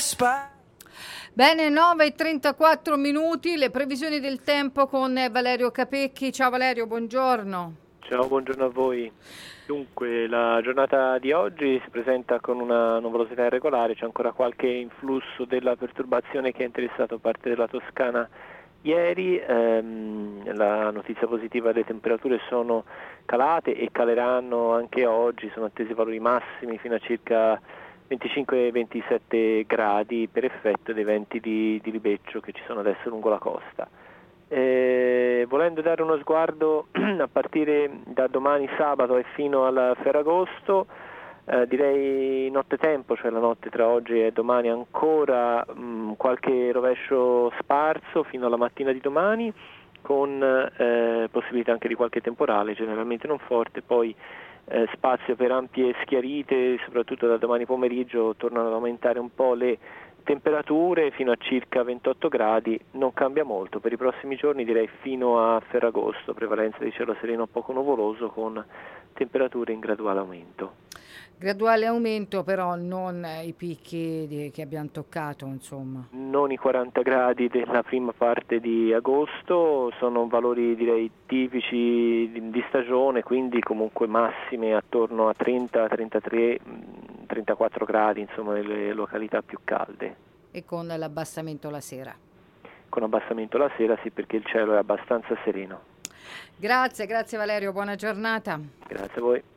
Bene, 9:34 minuti, le previsioni del tempo con Valerio Capecchi. Ciao Valerio, buongiorno. Ciao, buongiorno a voi. Dunque, la giornata di oggi si presenta con una nuvolosità irregolare, c'è ancora qualche influsso della perturbazione che ha interessato parte della Toscana ieri. La notizia positiva: le temperature sono calate e caleranno anche oggi, sono attesi valori massimi fino a circa 25-27 gradi per effetto dei venti di libeccio che ci sono adesso lungo la costa. Volendo dare uno sguardo a partire da domani sabato e fino al Ferragosto, direi nottetempo, cioè la notte tra oggi e domani ancora qualche rovescio sparso fino alla mattina di domani, con possibilità anche di qualche temporale, generalmente non forte, poi spazio per ampie schiarite, soprattutto da domani pomeriggio tornano ad aumentare un po' le temperature fino a circa 28 gradi, non cambia molto per i prossimi giorni, direi fino a Ferragosto, prevalenza di cielo sereno poco nuvoloso con temperature in graduale aumento. Graduale aumento, però non i picchi che abbiamo toccato, insomma. Non i 40 gradi della prima parte di agosto, sono valori direi tipici di stagione, quindi comunque massime attorno a 30, 33, 34 gradi, insomma nelle località più calde. E con l'abbassamento la sera. Con abbassamento la sera sì, perché il cielo è abbastanza sereno. Grazie Valerio, buona giornata. Grazie a voi.